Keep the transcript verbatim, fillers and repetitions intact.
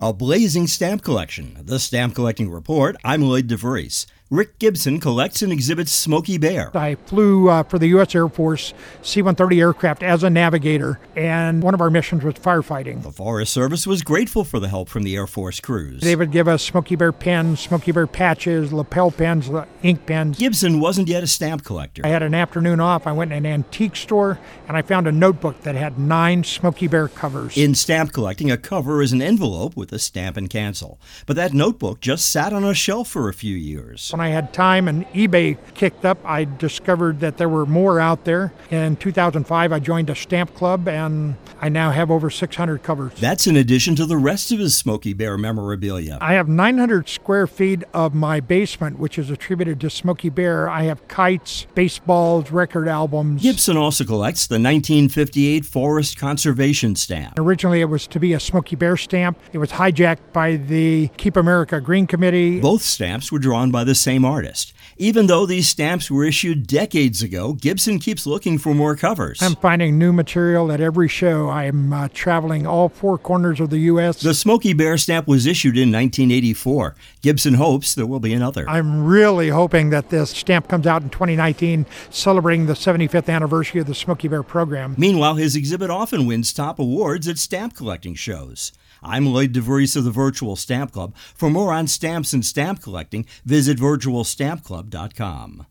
A blazing stamp collection. The Stamp Collecting Report. I'm Lloyd DeVries. Rick Gibson collects and exhibits Smokey Bear. I flew uh, for the U S Air Force C one thirty aircraft as a navigator, and one of our missions was firefighting. The Forest Service was grateful for the help from the Air Force crews. They would give us Smokey Bear pens, Smokey Bear patches, lapel pens, ink pens. Gibson wasn't yet a stamp collector. I had an afternoon off. I went in an antique store, and I found a notebook that had nine Smokey Bear covers. In stamp collecting, a cover is an envelope with a stamp and cancel. But that notebook just sat on a shelf for a few years. When I had time and eBay kicked up, I discovered that there were more out there. In two thousand five, I joined a stamp club, and I now have over six hundred covers. That's in addition to the rest of his Smokey Bear memorabilia. I have nine hundred square feet of my basement, which is attributed to Smokey Bear. I have kites, baseballs, record albums. Gibson also collects the nineteen fifty-eight Forest Conservation Stamp. Originally, it was to be a Smokey Bear stamp. It was hijacked by the Keep America Green Committee. Both stamps were drawn by the same artist. Even though these stamps were issued decades ago, Gibson keeps looking for more covers. I'm finding new material at every show. I'm uh, traveling all four corners of the U S The Smokey Bear stamp was issued in nineteen eighty-four. Gibson hopes there will be another. I'm really hoping that this stamp comes out in twenty nineteen, celebrating the seventy-fifth anniversary of the Smokey Bear program. Meanwhile, his exhibit often wins top awards at stamp collecting shows. I'm Lloyd DeVries of the Virtual Stamp Club. For more on stamps and stamp collecting, visit virtual stamp club dot com.